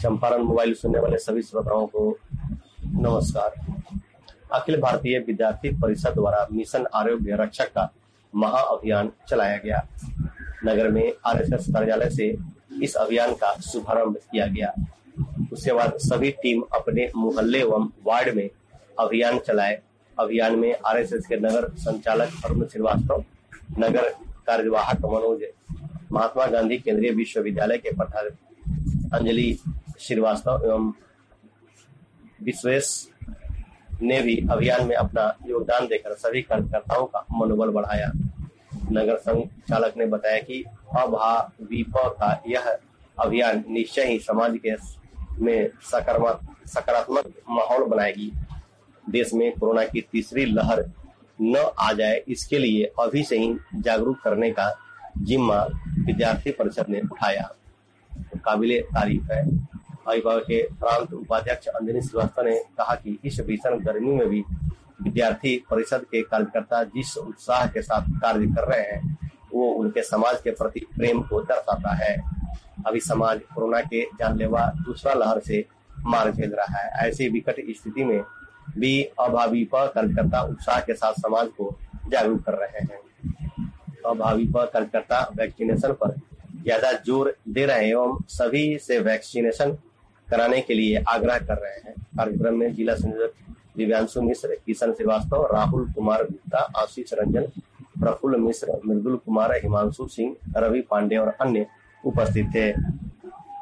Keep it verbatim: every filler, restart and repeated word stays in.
Champaran mobile सुनने वाले सभी श्रोताओं को नमस्कार। अखिल भारतीय विद्यार्थी परिषद द्वारा मिशन आरोग्य रक्षक का महाअभियान चलाया गया। नगर में आरएसएस कार्यालय से इस अभियान का शुभारंभ किया गया। उसके बाद सभी टीम अपने मोहल्ले एवं वार्ड में अभियान चलाए। अभियान में आरएसएस के नगर संचालक अरुण श्रीवास्तव, नगर कार्यवाहक मनोज, महात्मा गांधी केंद्रीय विश्वविद्यालय के प्राध्यापक अंजलि श्रीवास्तव एवं विश्वेश ने भी अभियान में अपना योगदान देकर सभी कार्यकर्ताओं का मनोबल बढ़ाया। नगर संचालक ने बताया कि अभाविप का यह अभियान निश्चय ही समाज के में सकारात्मक सकारात्मक माहौल बनाएगी। देश में कोरोना की तीसरी लहर न आ जाए, इसके लिए अभी से ही जागरूक करने का जिम्मा विद्यार्थी परिषद ने उठाया। काबिले तारीफ है। अभिभावक के प्रांत उपाध्यक्ष अंजलि श्रीवास्तव ने कहा कि इस भीषण गर्मी में भी विद्यार्थी परिषद के कार्यकर्ता जिस उत्साह के साथ कार्य कर रहे हैं वो उनके समाज के प्रति प्रेम को दर्शाता है। अभी समाज कोरोना के जानलेवा दूसरा लहर से मार झेल रहा है। ऐसी विकट स्थिति में भी अभाविप कार्यकर्ता उत्साह के साथ समाज को जागरूक कर रहे हैं। अभाविप कार्यकर्ता वैक्सीनेशन पर ज्यादा जोर दे रहे हैं एवं सभी से वैक्सीनेशन कराने के लिए आग्रह कर रहे हैं। कार्यक्रम में जिला संयोजक दिव्यांशु मिश्र, किशन श्रीवास्तव, राहुल कुमार गुप्ता, आशीष रंजन, प्रफुल्ल मिश्र, मृदुल कुमार, हिमांशु सिंह, रवि पांडे और अन्य उपस्थित थे।